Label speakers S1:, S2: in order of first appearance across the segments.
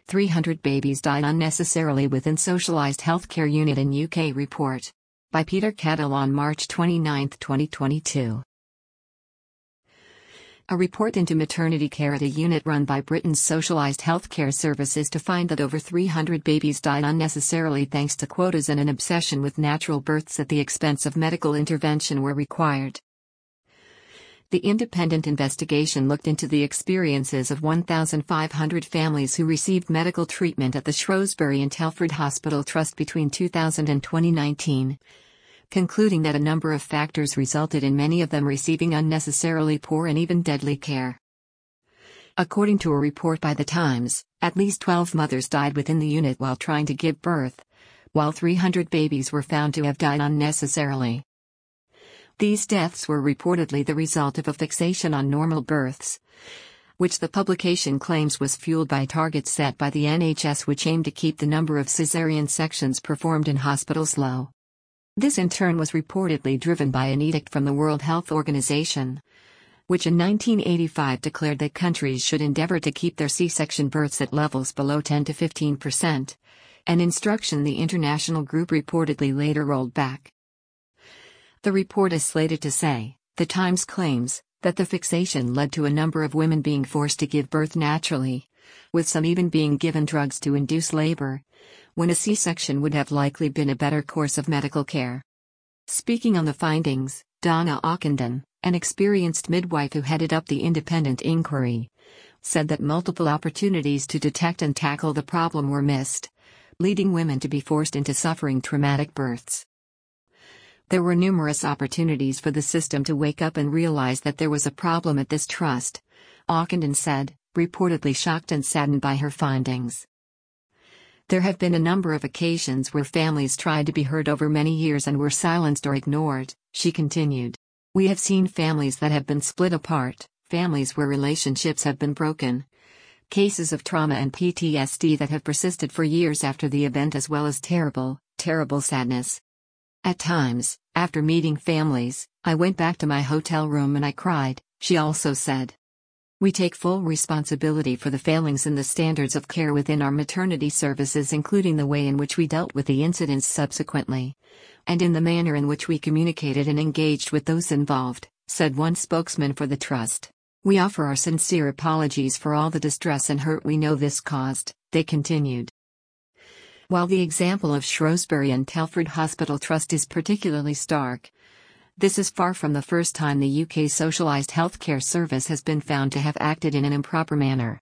S1: 300 babies died unnecessarily within socialised healthcare unit in UK report. By Peter Cadell on March 29, 2022. A report into maternity care at a unit run by Britain's socialised healthcare services to find that over 300 babies died unnecessarily thanks to quotas and an obsession with natural births at the expense of medical intervention were required. The independent investigation looked into the experiences of 1,500 families who received medical treatment at the Shrewsbury and Telford Hospital Trust between 2000 and 2019, concluding that a number of factors resulted in many of them receiving unnecessarily poor and even deadly care. According to a report by The Times, at least 12 mothers died within the unit while trying to give birth, while 300 babies were found to have died unnecessarily. These deaths were reportedly the result of a fixation on normal births, which the publication claims was fueled by targets set by the NHS which aimed to keep the number of caesarean sections performed in hospitals low. This in turn was reportedly driven by an edict from the World Health Organization, which in 1985 declared that countries should endeavour to keep their C-section births at levels below 10 to 15%, an instruction the international group reportedly later rolled back. The report is slated to say, The Times claims, that the fixation led to a number of women being forced to give birth naturally, with some even being given drugs to induce labor, when a C-section would have likely been a better course of medical care. Speaking on the findings, Donna Ockenden, an experienced midwife who headed up the independent inquiry, said that multiple opportunities to detect and tackle the problem were missed, leading women to be forced into suffering traumatic births. There were numerous opportunities for the system to wake up and realize that there was a problem at this trust, Ockenden said, reportedly shocked and saddened by her findings. There have been a number of occasions where families tried to be heard over many years and were silenced or ignored, she continued. We have seen families that have been split apart, families where relationships have been broken, cases of trauma and PTSD that have persisted for years after the event, as well as terrible, terrible sadness. At times, after meeting families, I went back to my hotel room and I cried, she also said. We take full responsibility for the failings in the standards of care within our maternity services, including the way in which we dealt with the incidents subsequently, and in the manner in which we communicated and engaged with those involved, said one spokesman for the trust. We offer our sincere apologies for all the distress and hurt we know this caused, they continued. While the example of Shrewsbury and Telford Hospital Trust is particularly stark, this is far from the first time the UK's socialised healthcare service has been found to have acted in an improper manner.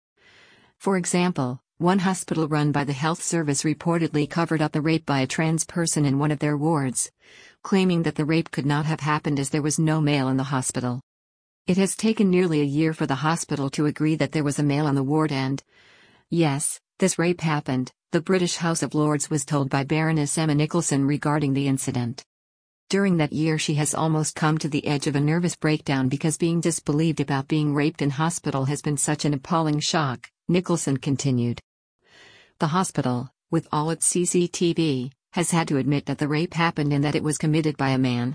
S1: For example, one hospital run by the health service reportedly covered up a rape by a trans person in one of their wards, claiming that the rape could not have happened as there was no male in the hospital. It has taken nearly a year for the hospital to agree that there was a male on the ward and, yes, this rape happened, the British House of Lords was told by Baroness Emma Nicholson regarding the incident. During that year she has almost come to the edge of a nervous breakdown because being disbelieved about being raped in hospital has been such an appalling shock, Nicholson continued. The hospital, with all its CCTV, has had to admit that the rape happened and that it was committed by a man.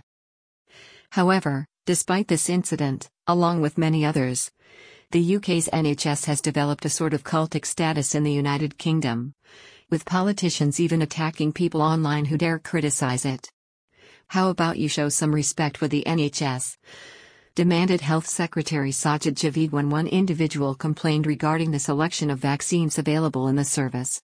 S1: However, despite this incident, along with many others, the UK's NHS has developed a sort of cultic status in the United Kingdom, with politicians even attacking people online who dare criticize it. How about you show some respect for the NHS? Demanded Health Secretary Sajid Javid when one individual complained regarding the selection of vaccines available in the service.